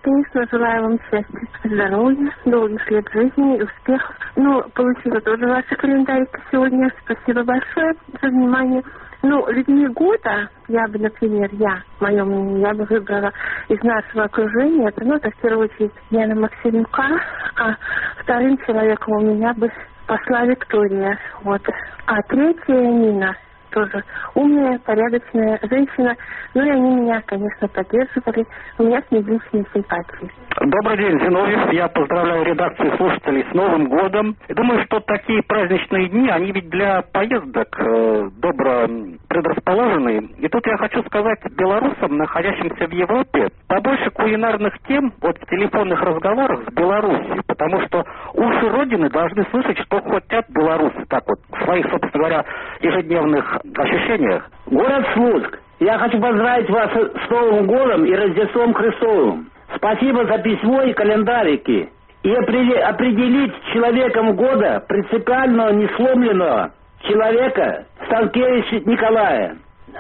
конечно, желаю вам счастья, здоровья, долгих лет жизни и успехов. Ну, получила тоже ваши календарики сегодня. Спасибо большое за внимание. Ну, людьми года, я бы, например, мое мнение, я бы выбрала из нашего окружения, это в первую очередь Яна Максименко, а вторым человеком у меня бы пошла Виктория. Вот. А третья Нина. Тоже умная, порядочная женщина. Ну и они меня, конечно, поддерживали. У меня с ней личные симпатии. Добрый день, Зиновьев. Я поздравляю редакцию слушателей с Новым годом. И думаю, что такие праздничные дни, они ведь для поездок добро предрасположены. И тут я хочу сказать белорусам, находящимся в Европе, побольше кулинарных тем вот в телефонных разговорах с Беларусью. Потому что уши Родины должны слышать, что хотят белорусы. Так вот, в своих, собственно говоря, ежедневных ощущениях. Город Слуцк. Я хочу поздравить вас с Новым годом и Рождеством Христовым. Спасибо за письмо и календарики. И определить человеком года принципиально несломленного человека Станкевич Николая.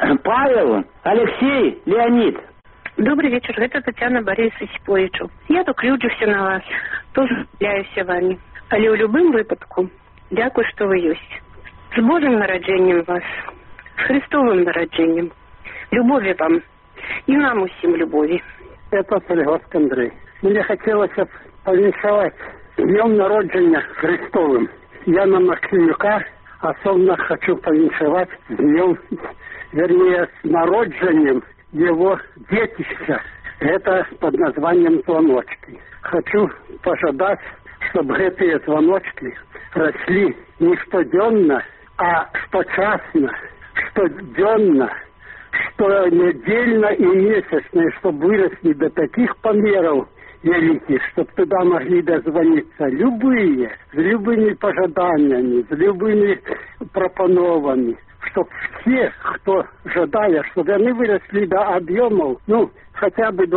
Павел, Алексей, Леонид. Добрый вечер, это Татьяна Борисович Поичу. Я так люблюся на вас, тоже являюся вами. Але у любым выпадку, дякую, что вы есть. С Божьим народжением вас, с Христовым народжением. Любови вам и нам усім любови. Это Полигорск Андрей. Мне хотелось повіншаваць днем народження Христовым Яна Максимюка. Особенно хочу повіншаваць днем, вернее, с народжением его детища. Это под названием «Звоночки». Хочу пожадать, чтобы эти звоночки росли не штоденно, а шточасно, штоденно, что недельно и месячно, и чтобы выросли до таких померов великих, чтобы туда могли дозвониться любые, с любыми пожаданиями, с любыми пропановами, чтобы все, кто жадает, чтобы они выросли до объемов, хотя бы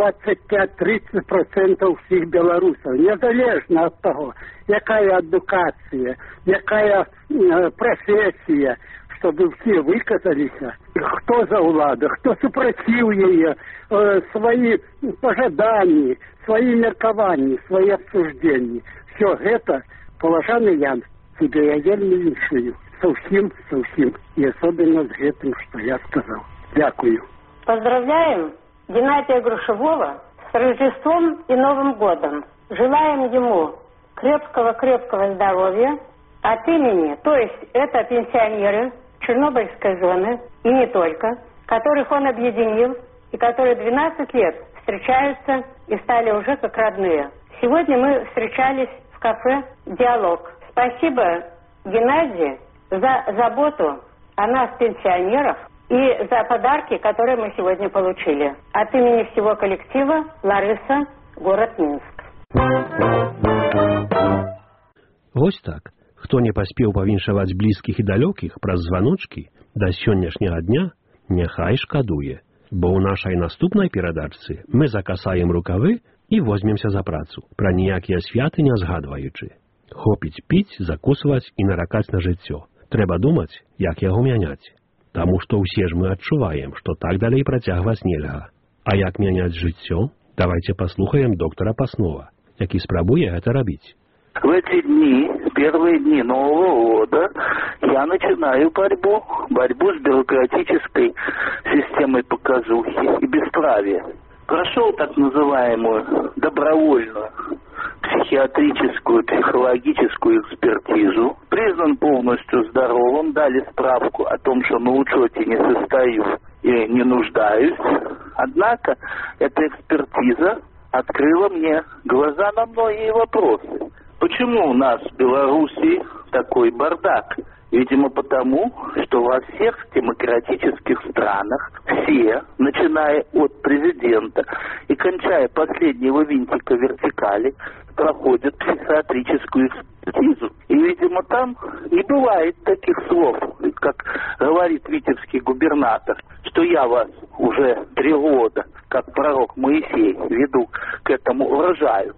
25-30% всех белорусов, незалежно от того, какая эдукация, какая профессия, чтобы все выказались, кто за уладу, кто супротив ее, свои пожадания, свои меркования, свои обсуждения. Все это, поважанный Ян, тебе я вельми віншую. Совсем. И особенно с этим, что я сказал. Дякую. Поздравляем Геннадия Грушевого с Рождеством и Новым годом. Желаем ему крепкого здоровья от имени, то есть это пенсионеры Чернобыльской зоны, и не только, которых он объединил, и которые 12 лет встречаются и стали уже как родные. Сегодня мы встречались в кафе «Диалог». Спасибо, Геннадий, за заботу о нас, пенсионерах, и за подарки, которые мы сегодня получили. От имени всего коллектива Лариса, город Минск. Вось так. Хто не паспеў павіншаваць блізкіх і далёкіх праз званочкі да сённяшняга дня, няхай шкадуе. Бо ў нашай наступнай перадачцы мы закасаем рукавы і возьмемся за працу, пра ніякія святы не згадваючы. Хопіць піць, закусваць і наракаць на жыццё. Трэба думаць, як яго мяняць. Таму што ўсе ж мы адчуваем, што так далей працягваць нельга. А як мяняць жыццё? Давайте послухаем доктора Паснова, які спрабуе гэта рабіць. В эти дни, первые дни Нового года, я начинаю борьбу с бюрократической системой показухи и бесправия. Прошел так называемую добровольную психиатрическую, психологическую экспертизу, признан полностью здоровым, дали справку о том, что на учете не состою и не нуждаюсь. Однако эта экспертиза открыла мне глаза на многие вопросы. Почему у нас в Беларуси такой бардак? Видимо, потому, что во всех демократических странах все, начиная от президента и кончая последнего винтика вертикали, проходят психиатрическую экспертизу. И, видимо, там не бывает таких слов, как говорит витебский губернатор, что я вас уже 3 года, как пророк Моисей, веду к этому урожаю.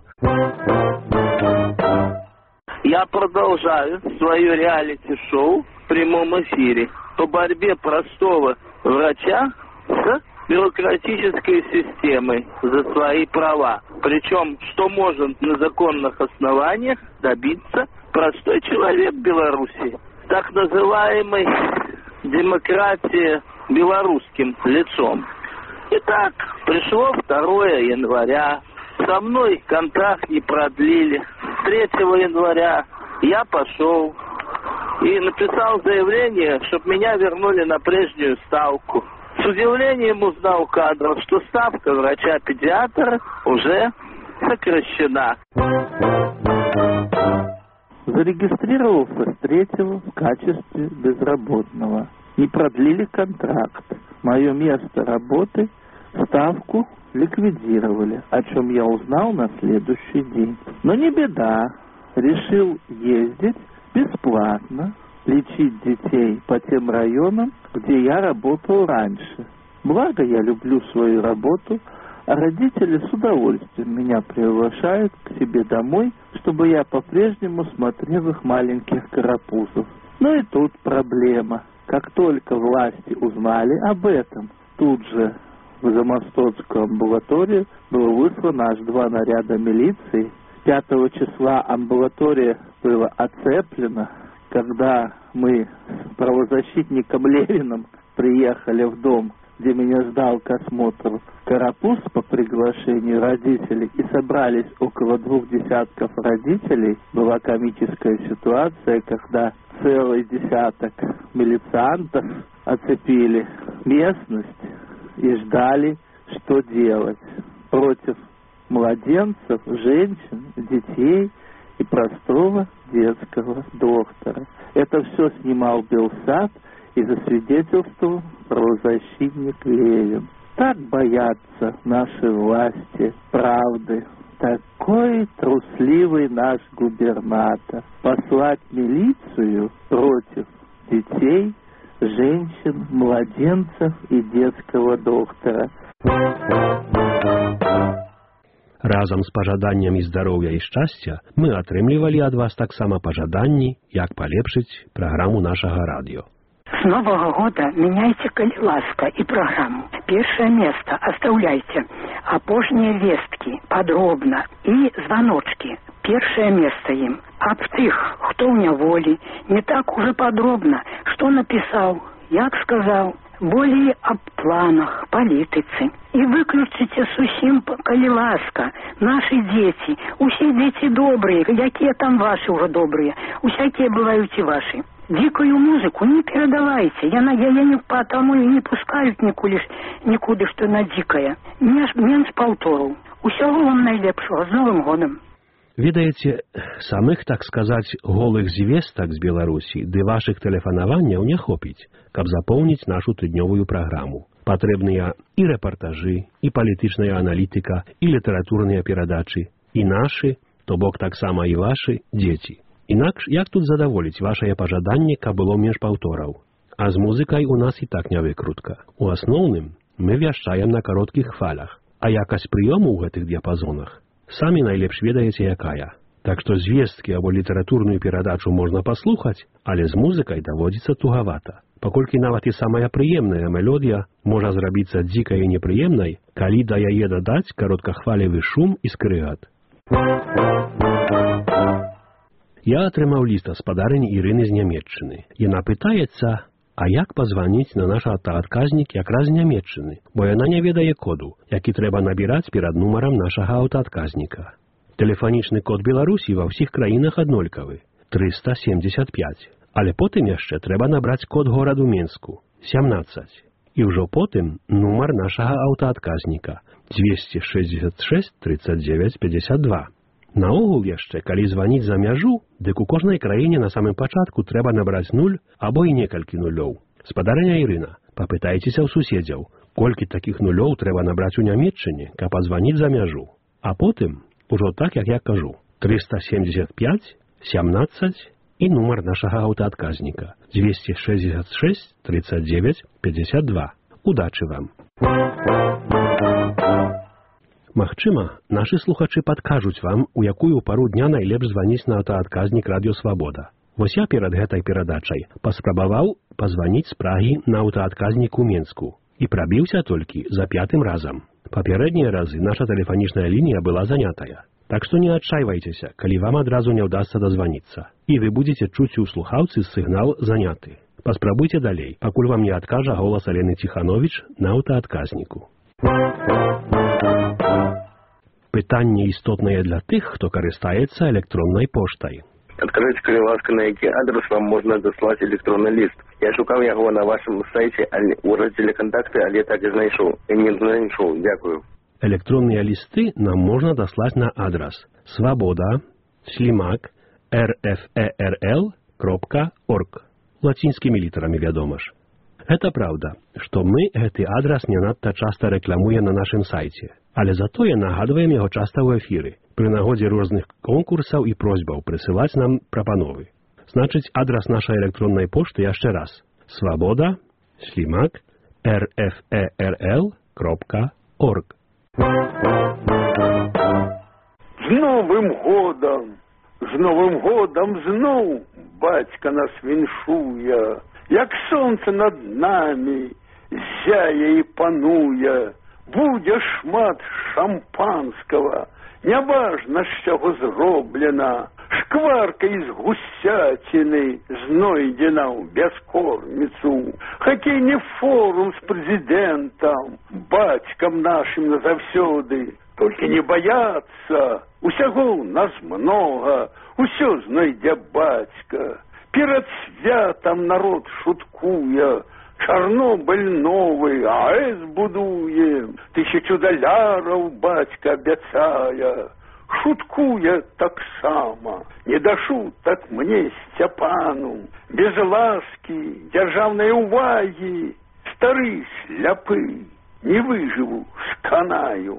Я продолжаю свое реалити-шоу в прямом эфире по борьбе простого врача с бюрократической системой за свои права. Причем, что может на законных основаниях добиться простой человек Беларуси. Так называемой демократии белорусским лицом. Итак, пришло 2 января. Со мной контракт не продлили. 3 января я пошел и написал заявление, чтобы меня вернули на прежнюю ставку. С удивлением узнал кадров, что ставка врача-педиатра уже сокращена. Зарегистрировался с 3-го в качестве безработного. Не продлили контракт. Мое место работы, ставку ликвидировали, о чем я узнал на следующий день. Но не беда. Решил ездить бесплатно, лечить детей по тем районам, где я работал раньше. Благо, я люблю свою работу, а родители с удовольствием меня приглашают к себе домой, чтобы я по-прежнему смотрел их маленьких карапузов. Но и тут проблема. Как только власти узнали об этом, тут же в Замостовскую амбулаторию было выслано аж 2 наряда милиции. 5 числа амбулатория была оцеплена. Когда мы с правозащитником Левиным приехали в дом, где меня ждал к осмотру карапуз по приглашению родителей, и собрались около 2 десятков родителей, была комическая ситуация, когда целый десяток милициантов оцепили местность и ждали, что делать против младенцев, женщин, детей и простого детского доктора. Это все снимал Белсат и засвидетельствовал правозащитник Левин. Так боятся наши власти правды. Такой трусливый наш губернатор. Послать милицию против детей, женщин, младенцев и детского доктора. Разам з пажаданнямі здароўя і шчасця мы атрымлівалі ад вас таксама пажаданні, як палепшыць праграму нашага радыё. С Нового года меняйте, коли ласка, и программу. Первое место оставляйте. Апошние вестки подробно и звоночки. Первое место им. Об тых, кто в неволе, не так уже подробно, что написал, як сказал. Более об планах, политицы. И выключите сусім, коли ласка, наши дети. Усе дети добрые, какие там ваши уже добрые. Усякие бывают и ваши. Дикую музыку не передавайте. Я не потому и не пускают никуда, что она дикая. Менш полтору. Усього вам найлепшого. З Новым годом. Ведаеце, самых, так сказаць, голых звестак з Беларусі ды вашых тэлефанаванняў не хопіць, каб запоўніць нашу тыднёвую праграму. Патрэбныя і рэпартажы, і палітычная аналітыка, і літаратурныя перадачы, і нашы, то бок таксама і вашы, дзеці. Інакш, як тут задаволіць вашае пажаданне, каб было менш паўтораў? А з музыкай у нас і так не выкрутка. У асноўным мы вяшчаем на кароткіх хвалях, а якасць прыёму ў гэтых дыяпазонах самі найлепш ведаеце якая. Так што звесткі або літаратурную перадачу можна паслухаць, але з музыкай даводзіцца тугавата. Паколькі нават і самая прыемная мелодія можа зрабіцца дзікай і непрыемнай, калі да яе дадаць кароткахвалевы шум і скрыгат. Я атрымаў ліст спадарыні Ірыны з Нямецчыны. Яна пытаецца, а як пазваніць на наш аўтаадказнік якраз з Нямецчыны, бо яна не ведае коду, які трэба набіраць перад нумарам нашага аўтаадказніка. Тэлефанічны код Беларусі ва ўсіх краінах аднолькавы – 375. Але потым яшчэ трэба набраць код гораду Менску – 17. І ўжо потым нумар нашага аўтаадказніка – 266 39 52. Наогул яшчэ, калі званіць за мяжу, дык у кожнай краіне на самым пачатку трэба набраць 0 або і некалькі нулёў. Спадарыня Ірына, папытайцеся ў суседзяў, колькі такіх нулёў трэба набраць у Нямецчыне, каб пазваніць за мяжу. А потым, ужо так, як я кажу, 375 17 і нумар нашага аўтаадказніка 266 39 52. Удачы вам! Магчыма, нашы слухачы падкажуць вам, у якую пару дня найлепш званіць на аўтаадказнік Радыё Свабода. Вось я перад гэтай перадачай паспрабаваў пазваніць з Прагі на аўтаадказнік у Менску. І прабіўся толькі за 5-м разам. Папярэднія разы наша тэлефанічная лінія была занятая. Так што не адчайвайцеся, калі вам адразу не ўдасца дазваніцца. І вы будзеце чуць у слухаўцы сігнал заняты. Паспрабуйце далей, пакуль вам не адкажа голас Алены Ціхановіч на аўтаадказніку. Пытанне істотнае для тых, хто карыстаецца электроннай поштай. Адкажыце, калі ласка, на які адрес вам можна даслаць электронны ліст. Я шукаў яго на вашым сайце у раздзеле «Кантакты», але так і знайшоў. І не знайшоў. Дякую. Электронныя лісты нам можна даслаць на адрес svoboda@rferl.org. Лацінскімі літарамі, вядома ж. Гэта праўда, што мы гэты адрес не надта часта рэкламуем на нашым сайце, але затое нагадваем яго часта ў эфіры, пры нагодзе розных конкурсаў і просьбаў прысылаць нам прапановы. Значыць, адрес нашай электроннай пошты яшчэ раз. svoboda@rferl.org. З Новым годам! З Новым годам зноў бацька нас віншуе, як сонца над намі зяе і пануе. Будзе шмат шампанскага, няважна, з чаго зроблена, шкварка з гусяціны знойдзена ў бяскорміцу, хакейны форум з прэзідэнтам, бацькам нашым назаўсёды. Толькі не баяцца, усяго ў нас многа, усё знойдзе бацька. Перад святам народ шуткуе, Чарнобыль новы, АЭС будуем, $1000 бацька абяцае. Шуткуе таксама, не да шутак мне, Сцяпану, без ласкі, дзяржаўнай увагі, стары сляпы, не выжыву, сканаю.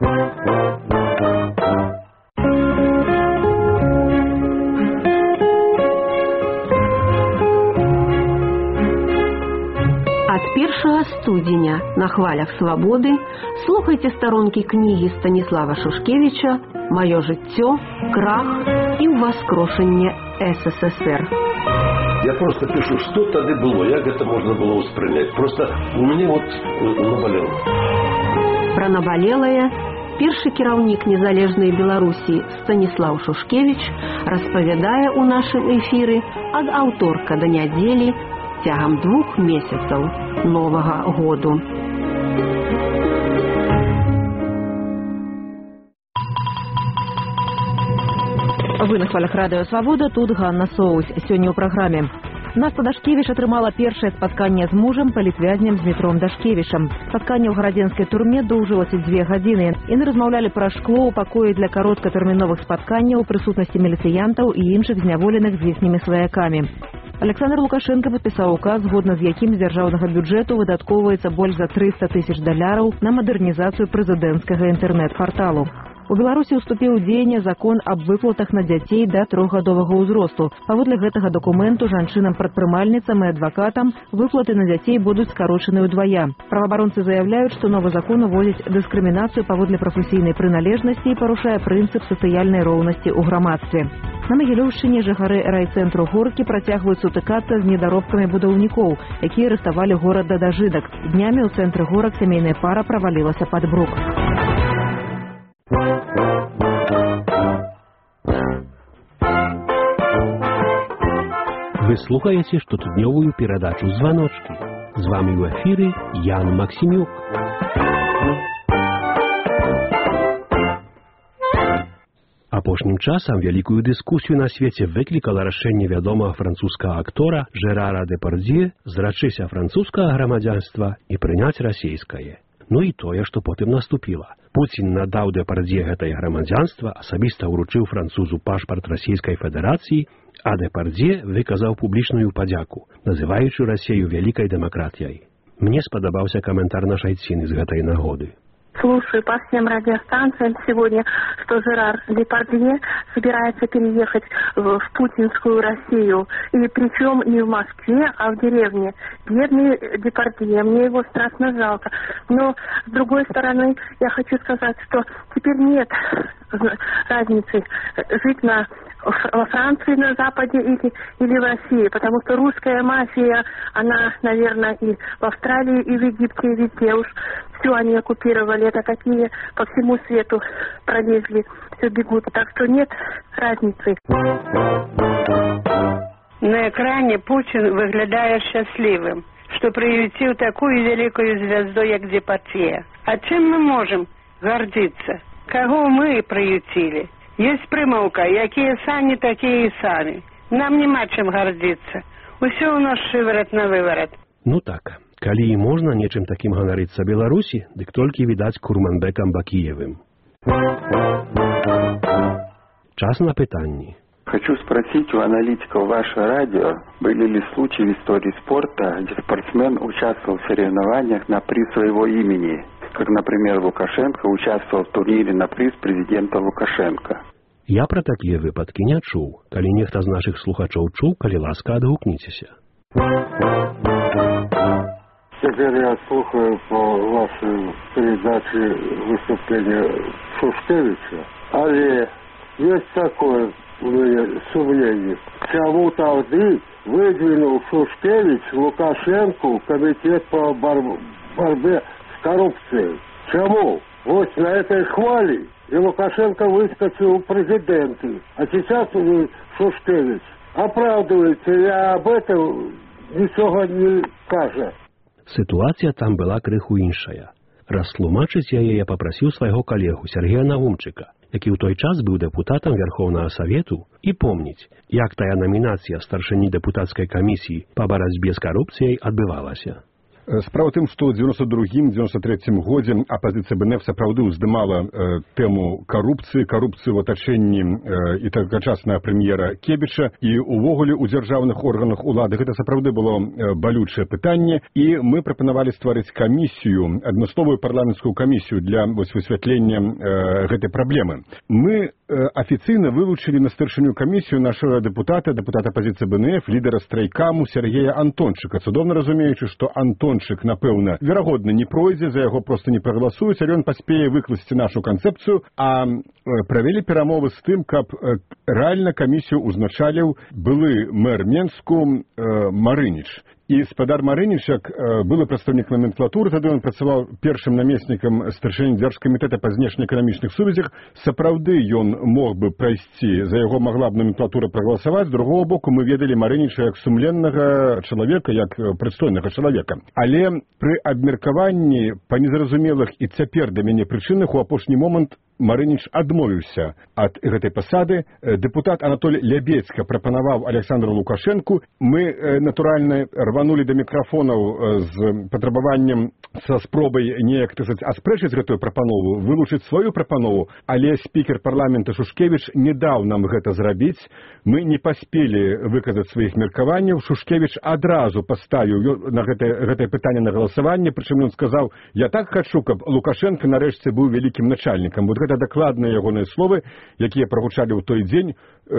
Ад 1 студзеня на хвалях свабоды слухайце старонкі кнігі Станіслава Шушкевіча «Маё жыццё, крах і ўваскрошанне СССР». Я просто пишу, что тогда было, як это можно было воспринять. Просто у меня вот наболело. Пра набалелае першы кіраўнік незалежнай Беларусі Станіслав Шушкевіч распавядае ў нашым эфіры ад аўторка да нядзелі цягам 2 месяцаў Новага году. Вы на хвалях радыё «Свабода», тут Ганна Соусь. Сёння ў праграме. Наста Дашкевіч атрымала першае спатканне з мужам, палітвязнем Дмітром Дашкевічам. Спатканне ў гарадзенскай турме доўжылася 2 гадзіны. Яны размаўлялі пра шкло ў пакоі для кароткатэрміновых спатканняў у прысутнасці міліцыянтаў і іншых зняволеных з іхнімі сваякамі. Александр Лукашенко падпісаў указ, згодна з якім з дзяржаўнага бюджэту выдаткоўваецца больш за $300 000 на мадэрнізацыю прэзідэнцкага інтэрнэт-парталу. У Беларусі ўступіў у дзеянне закон аб выплатах на дзяцей да 3-гадовага ўзросту. Паводле гэтага дакументу жанчынам-прадпрымальніцам і адвакатам выплаты на дзяцей будуць скарочаны ўдвая. Праваабаронцы заяўляюць, што новы закон уводзіць дыскрымінацыю паводле прафесійнай прыналежнасці і парушае прынцып сацыяльнай роўнасці ў грамадстве. На Магілёўшчыне жыхары райцэнтру Горкі працягваюць сутыкацца з недаробкамі будаўнікоў, якія рыхтавалі горад да дажытак. Днямі ў цэнтры горак сямейная пара правалілася пад брук. Вы слухаеце штотыднёвую перадачу «Званочкі». З вамі ў эфіры Ян Максімюк. Апошнім часам вялікую дыскусію на свеце выклікала рашэнне вядомага французскага актора Жерара Депардье зрачыся французскага грамадзянства і прыняць расейскае. Ну і тое, што потым наступіла. Пуцін надаў Депардье гэтае грамадзянства, асабіста ўручыў французу пашпарт Расійскай Федэрацыі, а Депардье выказаў публічную падзяку, называючы Расею вялікай дэмакратыяй. Мне спадабаўся каментар нашай Ціны з гэтай нагоды. Слушаю по всем радиостанциям сегодня, что Жерар Депардье собирается переехать в путинскую Россию. И причем не в Москве, а в деревне. Бедный Депардье, мне его страшно жалко. Но, с другой стороны, я хочу сказать, что теперь нет разницы жить на во Франции на Западе или в России, потому что русская мафия, она, наверное, и в Австралии, и в Египте, и везде уж все они оккупировали. Это какие по всему свету пролезли, все бегут. Так что нет разницы. На экране Путин выглядает счастливым, что приютил такую великую звезду, как Депардье. А чем мы можем гордиться? Кого мы приютили? Есть примовка, якія сані, такие и сами. Нам нема чем гордиться. Усё у нас шиворот на выворот. Ну так, калі і можна нечым таким ганарыцца Беларусі, дык толькі відаць Курманбекам Бакіевым. Час на пытанні. Хочу спросить у аналитиков вашего радио, были ли случаи в истории спорта, где спортсмен участвовал в соревнованиях на приз своего имени, как, например, Лукашенко участвовал в турнире на приз президента Лукашенко. Я про такія выпадкі не чуў. Калі нехта з нашых слухачоў чуў, калі ласка, адгукніцеся. Теперь я слухаю по вашей передаче выступления Шушкевича. Але есть такое сомнение. Чему тогда выдвинул Шушкевич Лукашенко в комитет по борьбе с коррупцией? Чему? Вот на этой хвале и Лукашенко выскочил в президенты. А сейчас Шушкевич оправдывается, и об этом ничего не скажет. Ситуація там была крыху іншая. Растлумачыць яе я папрасіў свайго калегу Сергея Наумчыка, які ў той час быў дэпутатам Верховнага Савету, і помніць, як тая намінацыя старшыні дэпутацкай камісіі па барацьбе з карупцыяй адбывалася. Справа тым, што ў 92-93 годзе апазіцыя БНФ сапраўды ўздымала тэму карупцыі ў атачэнні і тагачаснага прэм'ера Кебіча, і ўвогуле ў дзяржаўных органах улады гэта сапраўды было балючае пытанне, і мы прапанавалі стварыць камісію, адмысловую парламенцкую камісію для высвятлення гэтай праблемы. Мы афіцыйна вылучылі на старшыню камісію нашага дэпутата апазіцыі БНФ, лідара страйкаму Сергея Антончыка, цудоўна разумеючы, што Антончык, напэўна, верагодна не пройдзе, за яго проста не прагаласуюць, але ён паспее выкласці нашу канцэпцыю, а правялі перамовы з тым, каб рэальна камісію ўзначаліў былы мэр Менску Марыніч. І спадар Марынічак, былы прадстаўнік номенклатуры, тады ён працаваў першым намеснікам старшыні дзяржкамітэта па знешнеэканамічных сувязях. Сапраўды ён мог бы прайсці, за яго магла б номенклатура прагаласаваць. З другого боку, мы ведалі Марыніча як сумленнага чалавека, як прыстойнага чалавека. Але пры абмеркаванні па незразумелых і цяпер для мяне прычынах у апошні момант Марыніч адмовіўся ад гэтай пасады. Дэпутат Анатолій Лябецька прапанаваў Александру Лукашенку. Мы, натуральна, рванулі да мікрафонаў з патрабаваннем, са спробай неяк, так сказаць, аспрэчыць гэтую прапанову, вылучыць сваю прапанову, але спікер парламента Шушкевіч не даў нам гэта зрабіць. Мы не паспелі выказаць сваіх меркаванняў. Шушкевіч адразу паставіў на гэтае пытанне на галасаванне, прычым ён сказаў: «Я так хачу, каб Лукашенко нарэшце быў вялікім начальнікам». Вот гэта дакладныя ягоныя словы, якія прагучалі ў той дзень,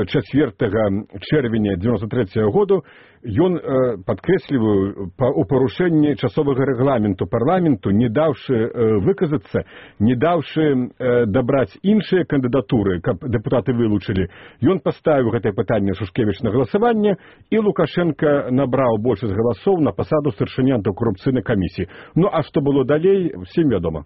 4 чэрвеня 93 году. Ён падкрэсліваю у парушэнні часовага рэгламенту парламенту, не даўшы выказацца, не даўшы дабраць іншыя кандыдатуры, каб дэпутаты вылучылі. Ён паставіў гэтае пытанне Шушкевіч на галасаванне, і Лукашенко набраў большасць галасоў на пасаду старшыні антыкарупцыйнай камісіі. Ну а што было далей, всім вядома.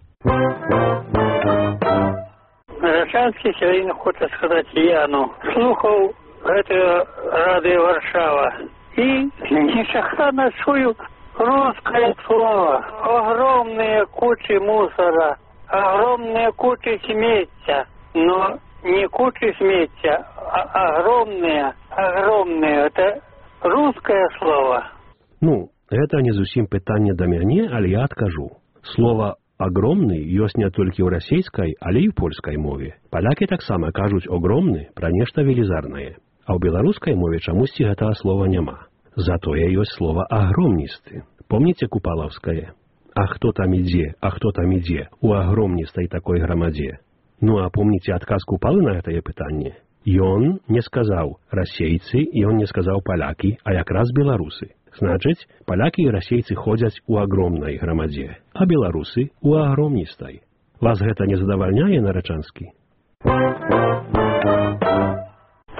Нарачанскі сёння хоча сказаць Яну. Слухаў гэтае радыё Варшава и нечаханно чую русское слово. Огромные кучи мусора, огромные кучи смеття. Но не кучи смеття, а огромные. Это русское слово. Ну, это не зусім пытанне да мяне, але я адкажу. Слово «огромны» ёсць не толькі ў расейскай, але і ў польскай мове. Палякі таксама кажуць «огромны» пра нешта велізарнае. А ў беларускай мове чамусьці гэтага слова няма. Затое ёсць слова «агромністы». Помніце Купалаўскае? А хто там ідзе, у агромністай такой грамадзе? Ну а помніце адказ Купалы на гэтае пытанне? Ён не сказаў расейцы, ён не сказаў палякі, а якраз беларусы. Значыць, палякі і расейцы ходзяць у агромнай грамадзе, а беларусы у агромністай. Вас гэта не задавальняе, Нарачанскі?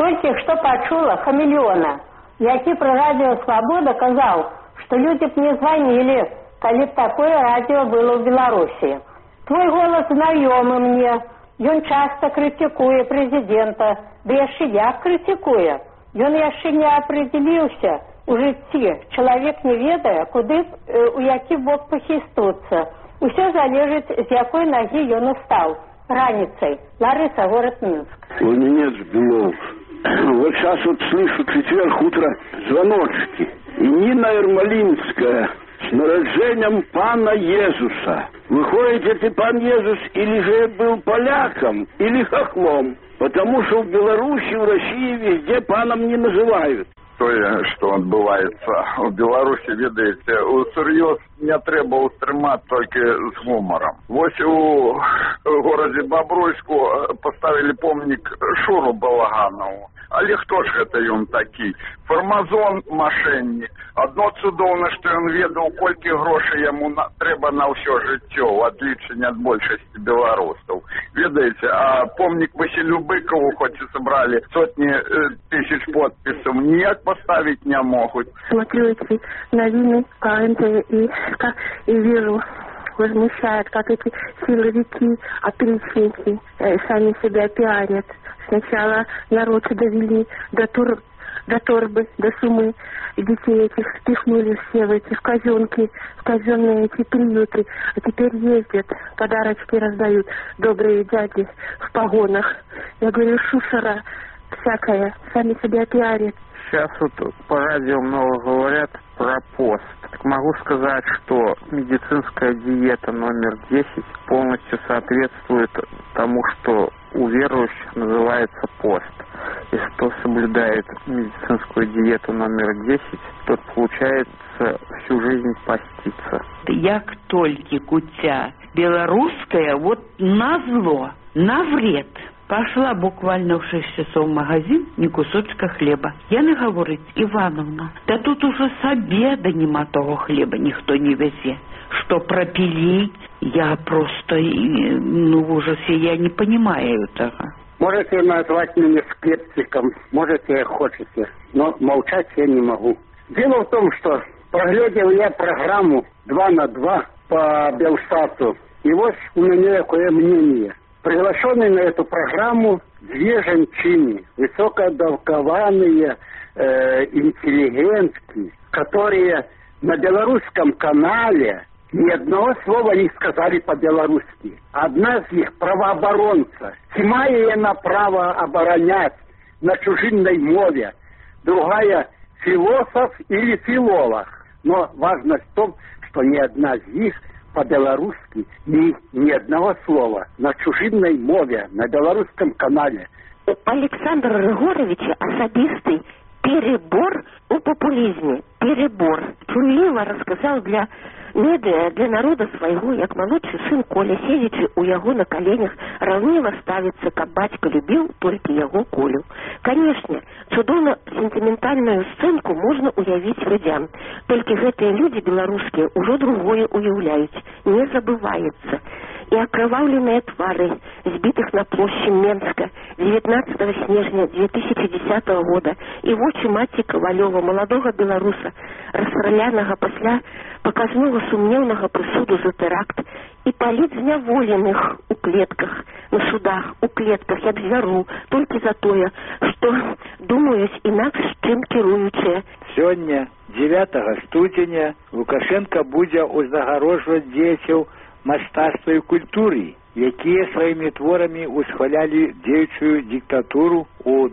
Толькі што пачула хамелеона, які пры радыё «Свабода» казаў, што людзі б не званілі, калі б такое радыё было ў Беларусі. Твой голас знаёмы мне. Ён часта крытыкуе прэзідэнта, ды яшчэ як крытыкуе. Ён яшчэ не апрэдзеліўся у жыцці. Чалавек не ведае, куды у які бок пахістуцца. Усё залежыць, з якой нагі ён устаў. Раніцай. Ларыса, город Минск. Ленинец Белов. Вот сейчас вот слышу четверг утро звоночки. И Нина Ермолинская с народжением Пана Иисуса. Выходит, это Пан Иисус или же был поляком, или хохлом. Потому что в Беларуси, в России везде паном не называют. Тое, што адбываецца ў Беларусі, ведаеце, усур'ёз не трэба ўспрымаць толькі з гумарам. Вось у горадзе Бабруйску паставілі помнік Шуру Балаганову. Але хто ж гэта ён такі? Фармазон, мошенник. Адно цудоўна, што ён ведаў, колькі грошай яму трэба на ўсё жыццё, у адлічэнні ад большасці беларусаў. Ведаеце, а помнік Василю Быкову, хоць і собрали сотни тысяч подписов, ніяк поставить не могут. Смотрю эти новины по НТВ и вижу, возмущает, как эти силовики, опричники сами себя пиарят. Сначала народ довели до торбы, до суммы. Детей этих спихнули все в эти казенки, в казенные эти приюты. А теперь ездят, подарочки раздают добрые дяди в погонах. Я говорю, шушера всякая, сами себя пиарят. Сейчас вот по радио много говорят про пост. Так могу сказать, что медицинская диета номер 10 полностью соответствует тому, что у верующих называется пост. И кто соблюдает медицинскую диету номер 10, тот получается всю жизнь поститься. Як толькі куця беларуская, вот назло, на вред. Пошла буквально в 6 часов в магазин, ни кусочка хлеба. Яна говорит, Ивановна, да тут уже с обеда нема того хлеба, никто не везе. Что пропили, я просто, в ужасе, я не понимаю этого. Можете назвать меня скептиком, можете хотите, но молчать я не могу. Дело в том, что проглядел я программу 2 на 2 по Белсату, и вот у меня такое мнение. Приглашенные на эту программу 2 женщины, высокообразованные, интеллигентки, которые на белорусском канале ни одного слова не сказали по-белорусски. Одна из них правооборонца, имея на право оборонять на чужинной мове, другая философ или филолог. Но важность в том, что ни одна из них по-белорусски ни одного слова на чужинной мове, на белорусском канале. Александр Григорович особистый перебор у популизме. Перебор. Чуліва рассказал для медыа, для народа свайго, як малодшы сын Коля, седзячы у яго на коленях, раўніва ставіцца, каб бацька любіў толькі яго Колю. Канешне, цудоўна сентиментальную сцэнку можна уявіць людзям. Толькі гэтыя людзі беларускія ўжо другое уяўляюць, не забываецца. И окровавленные твары, сбитых на площади Менска 19 снежня 2010 года, и вочы маці Ковалева, молодого белоруса, расстралянага пасля показного сумневного присуду за теракт, и полит зняволеных у клетках, на судах, у клетках, як звяру, только за тое, что думаюць інакш, чым кіруючыя. Сёння, 9 студзеня, Лукашенко будзе узнагароджваць дзецяў мастацтва і культуры, якія сваімі творамі усхвалялі дзеючую диктатуру ў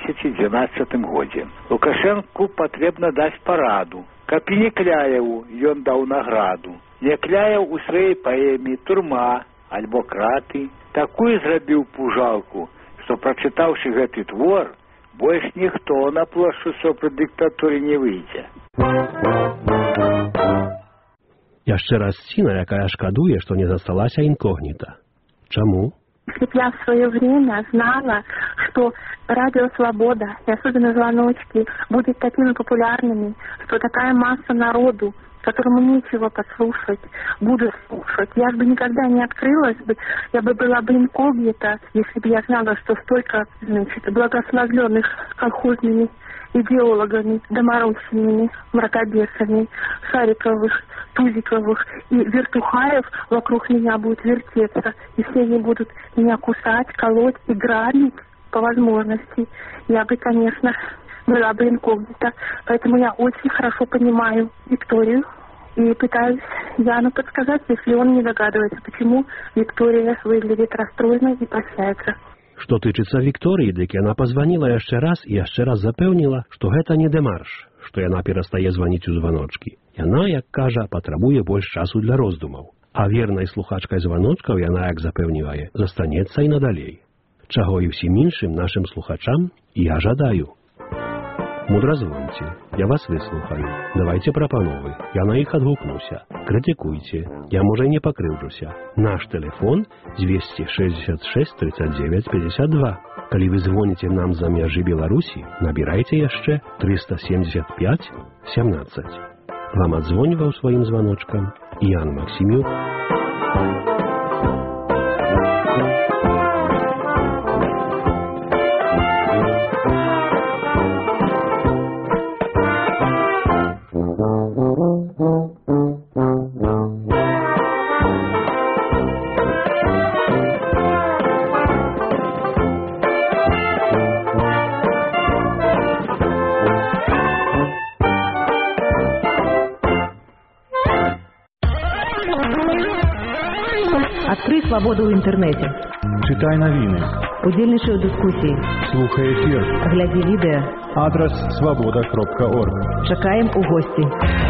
2012 годзе. Лукашенку патрэбна даць параду, каб і Некляеву ён даў награду. Некляев у сваёй паэме «Турма» альбо «Краты» такую зрабіў пужалку, што, прачытаўшы гэты твор, больш ніхто на плошчу супраць дыктатуры не выйдзе. Яшчэ раз сціна, якая шкадуе, што не засталася інкогніта. Чаму? Если бы я в свое время знала, что радио «Свобода» и особенно «Звоночки» будет такими популярными, что такая масса народу которому нечего послушать, буду слушать. Я бы никогда не открылась бы, я бы была бы инкогнито, если бы я знала, что столько, значит, благословленных колхозными идеологами, доморощенными, мракобесами, Шариковых, Тузиковых и Вертухаев вокруг меня будут вертеться, и все они будут меня кусать, колоть и грабить по возможности. Я бы, конечно, была бы инкогнита. Поэтому я очень хорошо понимаю Викторию и пытаюсь Яну подсказать, если он не догадывается, почему Виктория выглядит расстроенной и прощается. Што тычыцца Вікторыі, дык яна пазваніла яшчэ раз запэўніла, што гэта не дэмарш, што яна перастае званіць у званочкі. Яна, як кажа, патрабуе больш часу для роздумаў. А вернай слухачкай званочкаў яна, як запэўнівае, застанецца і надалей. Чаго і ўсім іншым нашым слухачам я жадаю. Мудразвоньце, я вас выслухаю. Давайте прапановы, я на іх адгукнуся. Крытыкуйце, я, можа, і не пакрыўджуся. Наш тэлефон 266 39 52. Калі вы звоніце нам за межы Беларусі, набірайце яшчэ 375 17. Вам адзвоньваў сваім званочкам Ян Максімюк. Адкрый свабоду ў інтэрнэце. Чытай навіны. Удзельнічай у дыскусіі. Слухай эфір. Глядзі відэа. Адрас свабода.орг. Чакаем у госці.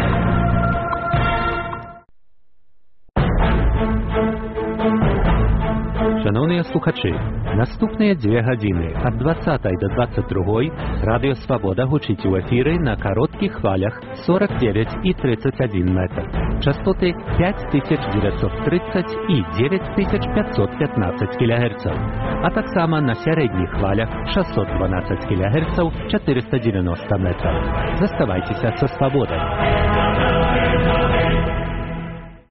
Шановныя слухачы, наступныя 2 гадзіны ад 20 до 22 Радыё Свабода гучыць у эфіры на кароткіх хвалях 49 і 31 метр. Частоты 5930 і 9515 кГц, а таксама на сярэдніх хвалях 612 кГц 490 метраў. Заставайцеся са Свабодай.